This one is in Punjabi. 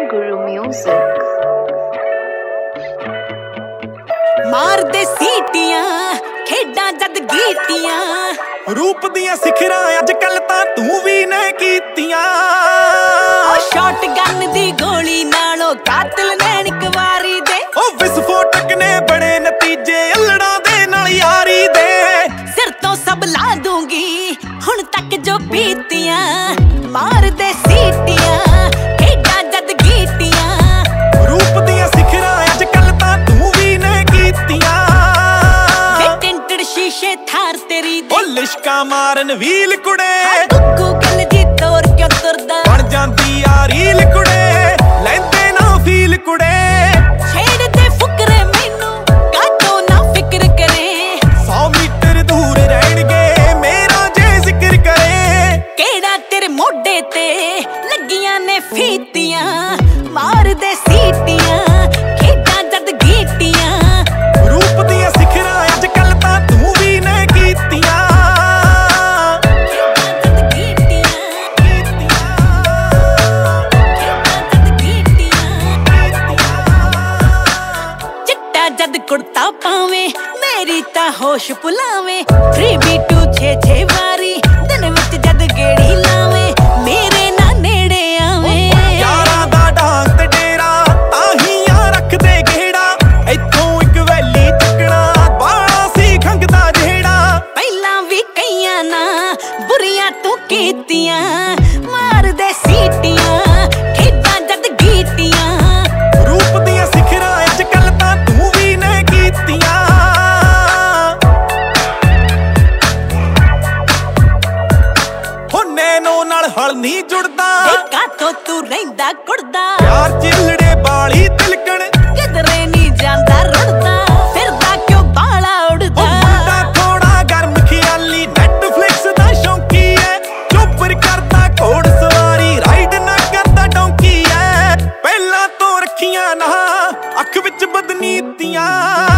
Guru Music. ਮਾਰਦੇ ਸੀਟੀਆਂ ਖੇਡਾਂ ਜਦ ਗੀਟੀਆਂ ਰੂਪ ਦੀਆਂ ਸਿਖਰਾਂ ਅੱਜ ਕੱਲ ਤਾਂ ਤੂੰ ਵੀ ਨੇ ਕੀਤੀਆਂ। ਉਹ ਸ਼ਾਟਗਨ ਦੀ ਗੋਲੀ ਨਾਲੋਂ ਕਾਤਲ ਨੈਣਕ ਵਾਰੀ ਦੇ ਉਹ ਵਿਸਫੋਟਕ ਨੇ ਬੜੇ ਨਤੀਜੇ ਅਲੜਾਂ ਦੇ ਨਾਲ ਯਾਰੀ ਦੇ। ਸਿਰ ਤੋਂ ਸਭ ਲਾ ਦੂੰਗੀ ਹੁਣ ਤੱਕ ਜੋ ਪੀਤੀਆਂ ਮਾਰਦੇ ਸੀਟੀਆਂ ਖੇਡਾਂ ਜਦ ਗੀਟੀਆਂ ਰੂਪ ਦੀਆਂ ਸਿਖਰਾਂ ਅੱਜ ਕੱਲ ਤਾਂ ਤੂੰ ਵੀ ਨੇ ਕੀਤੀਆਂ। ਟਿੰਟਡ ਸ਼ੀਸ਼ੇ ਥਾਰ ਤੇਰੀ ਉਹ ਲਿਸ਼ਕਾ ਮਾਰਨ ਵੀਲ ਕੁੜੇ ਗੁੱਗੂ ਗੱਲ ਜੀ ਤੋਰ ਕਿਉਂ ਤੁਰਦਾ ਬਣ ਜਾਂਦੀ ਆ ਰੀਲ ਕੁੜੇ ਲੈਂਦੇ ਨਾ ਫੀਲ ਕੁੜੇ। ਛੇੜਦੇ ਫੁਕਰੇ ਮੈਨੂੰ ਕਾਟੋ ਨਾ ਫਿਕਰ ਕਰੇ 100 ਮੀਟਰ ਦੂਰ ਰਹਿਣਗੇ ਮੇਰਾ ਜੇ ਜ਼ਿਕਰ ਕਰੇ। ਕਿਹੜਾ ਤੇਰੇ ਮੋਢੇ ਤੇ ਲੱਗੀਆਂ ਨੇ ਫੀਤੀਆਂ ਮਾਰਦੇ ਸੀਟੀਆਂ ਖੇਡਾਂ ਜਦ ਗੀਟੀਆਂ ਰੂਪ ਦੀਆਂ ਸਿਖਰਾਂ ਅੱਜ ਕੱਲ ਤਾਂ ਤੂੰ ਵੀ ਨੇ ਕੀਤੀਆਂ। ਚਿੱਟਾ ਜਦ ਕੁੜਤਾ ਪਾਵੇਂ ਮੇਰੀ ਤਾਂ ਹੋਸ਼ ਭੁਲਾਵੇਂ 3B2 6 ਵਾਰੀ ਦਿਨ ਵਿੱਚ ਜਦ ਗੇੜੀ ਲਾਵੇਂ ਮੇਰੇ ਨਾ ਨੇੜੇ ਆਵੇਂ। ਯਾਰਾਂ ਦਾ ਡਾਂਗ ਤੇ ਡੇਰਾ ਤਾਹੀਆਂ ਰੱਖਦੇ ਗੇੜਾ ਇੱਥੋਂ ਇੱਕ ਵੈਲੀ ਚੱਕਣਾ ਬਾਣਾ ਸੀ ਖੰਗਦਾ ਜਿਹੜਾ। ਪਹਿਲਾਂ ਵੀ ਕਈਆਂ ਨਾ ਬੁਰੀਆਂ ਤੂੰ ਕੀਤੀਆਂ ਮਾਰਦੇ ਸੀਟੀਆਂ ਖੇਡਾਂ ਜਦ ਗੀਟੀਆਂ ਰੂਪ ਦੀਆਂ ਸਿਖਰਾਂ ਅੱਜ ਕੱਲ ਤਾਂ ਤੂੰ ਵੀ ਨੇ ਕੀਤੀਆਂ। ਨੈਣੋ ਨਾਲ ਹਲ ਨਹੀਂ ਜੁੜਦਾ ਕਾਤੋਂ ਤੂੰ ਰਹਿੰਦਾ ਕੁੜਦਾ ਯਾਰ ਚਿਲੜੇ ਬਾਲੀ ਤਿਲਕਣ ਕਿਧਰੇ ਨਹੀਂ ਜਾਂਦਾ ਰੁੜਦਾ ਫਿਰਦਾ ਕਿਉਂ ਬਾਲਾ ਉੜਦਾ। ਮੁੰਡਾ ਥੋੜਾ ਗਰਮ ਖਿਆਲੀ ਨੈਟਫਲਿਕਸ ਦਾ ਸ਼ੌਂਕੀ ਐ ਚੋਪਰ ਕਰਦਾ ਘੋੜ ਸਵਾਰੀ ਰਾਈਡ ਨਾ ਕਰਦਾ ਡੌਂਕੀ ਐ। ਪਹਿਲਾਂ ਤੋਂ ਰੱਖੀਆਂ ਨਾ ਅੱਖ ਵਿੱਚ ਬਦਨੀਤੀਆਂ